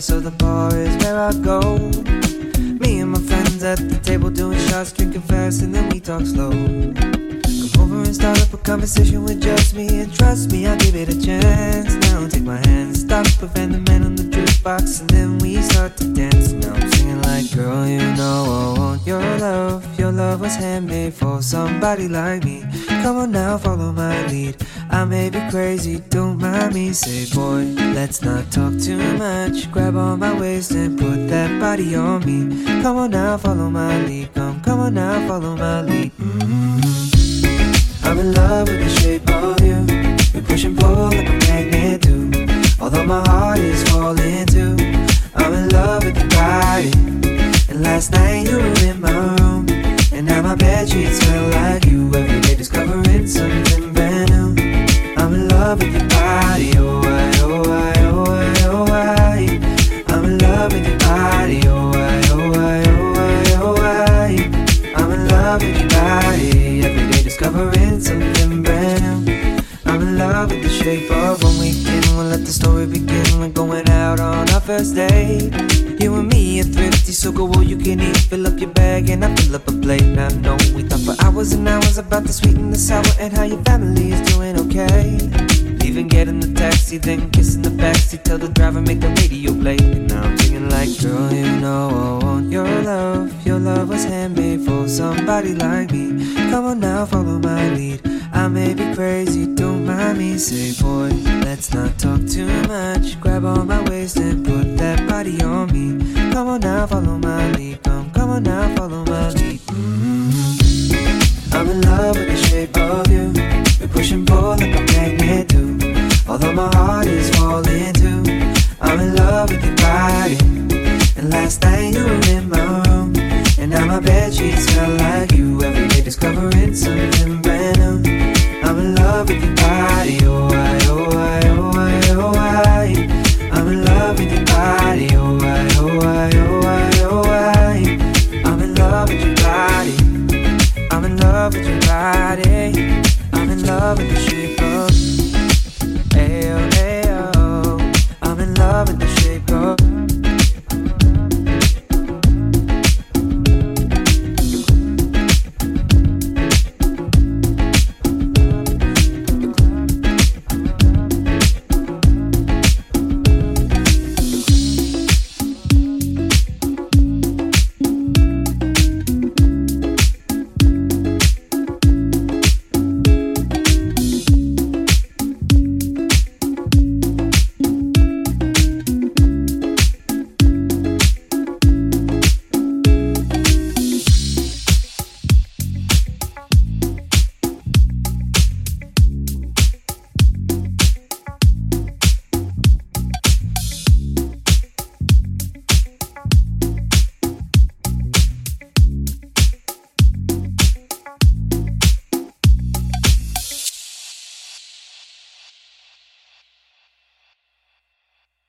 so the bar is where I go. Me and my friends at the table doing shots, drinking fast, and then we talk slow. Come over and start up a conversation with just me, and trust me, I'll give it a chance. Now take my hand, stop, prevent the man on the jukebox, and then we start to dance. Now I'm singing like, girl, you know I want your love. Your love was handmade for somebody like me. Come on now, follow my lead. I may be crazy, don't mind me. Say, boy, let's not talk too much. Grab on my waist and put that body on me. Come on now, follow my lead. Come on now, follow my lead. I'm in love with the shape of you. We push and pull like a magnet do. Although my heart is falling too, I'm in love with your body. And last night you were in my room, and now my bedsheets smell like you. Every day discovering something brand new. I'm in love with your body, oh I, oh I, oh I, oh I. I'm in love with your body, oh I, oh I, oh I, oh I. I'm in love with your body. Every day discovering something brand new. I'm in love with the shape of one weekend. We'll let the story begin. We're going out on our first date. You and me are thrifty, so go all you can eat. Fill up your bag and I fill up a plate. Now I know we talk for hours and hours about the sweet and the sour and how your family is doing okay. Even get in the taxi, then kiss in the backseat. Tell the driver make the radio play. And now I'm singing like, girl, you know I want your love. Your love was handmade for somebody like me. Come on now, follow my lead. I may be crazy, don't mind me. Say, boy, let's not talk too much. Grab on my waist and put that body on me. Come on now, follow my lead. Come on now, follow my lead. I'm in love with the shape of you. We push and pull like a magnet do. Although my heart is falling too, I'm in love with your body. And last night you were in my room, and now my bedsheets smell like you. Every day discovering something brand new. I'm in love with your body, oh I, oh I, oh I, oh I. I'm in love with your body, oh I, oh I, oh I, oh I. I'm in love with your body. I'm in love with your body. I'm in love with your